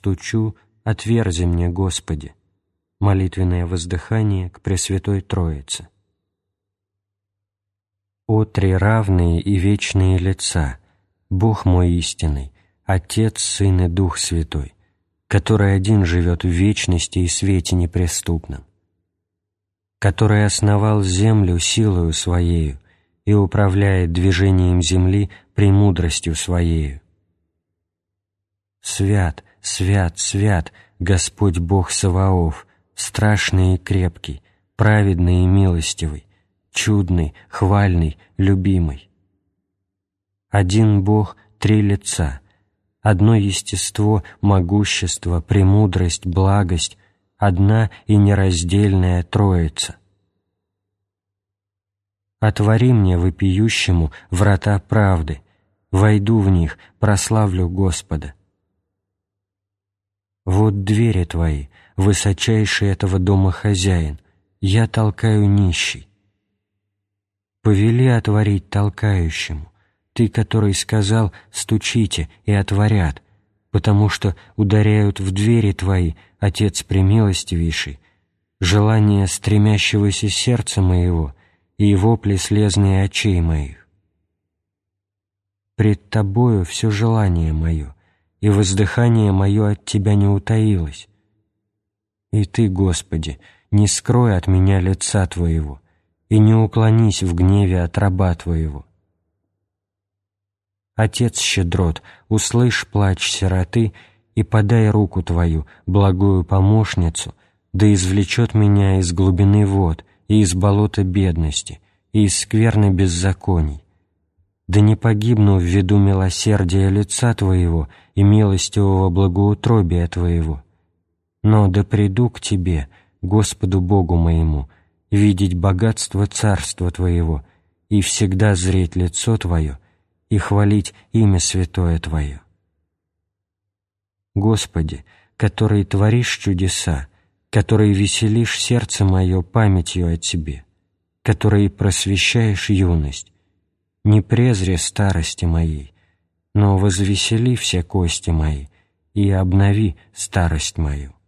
стучу, отверзи мне, Господи». Молитвенное воздыхание к Пресвятой Троице. «О три равные и вечные лица, Бог мой истинный, Отец, Сын и Дух Святой, который один живет в вечности и свете неприступном, который основал землю силою Своею и управляет движением земли премудростью Своею. Свят, свят, свят, Господь Бог Саваоф, страшный и крепкий, праведный и милостивый, чудный, хвальный, любимый. Один Бог, три лица, одно естество, могущество, премудрость, благость, одна и нераздельная Троица. Отвори мне, вопиющему, врата правды, войду в них, прославлю Господа. Вот двери Твои, высочайший этого дома хозяин, я толкаю нищий. Повели отворить толкающему, Ты, который сказал: «Стучите, и отворят», потому что ударяют в двери Твои, Отец премилостивейший, желание стремящегося сердца моего и вопли слезные очей моих. Пред Тобою все желание мое, и воздыхание мое от Тебя не утаилось. И Ты, Господи, не скрой от меня лица Твоего, и не уклонись в гневе от раба Твоего. Отец щедрот, услышь плач сироты и подай руку Твою, благую помощницу, да извлечет меня из глубины вод и из болота бедности и из скверны беззаконий. Да не погибну в виду милосердия лица Твоего и милостивого благоутробия Твоего, но да приду к Тебе, Господу Богу моему, видеть богатство Царства Твоего и всегда зреть лицо Твое и хвалить имя святое Твое. Господи, который творишь чудеса, который веселишь сердце мое памятью о Тебе, который просвещаешь юность, не презри старости моей, но возвесели все кости мои и обнови старость мою.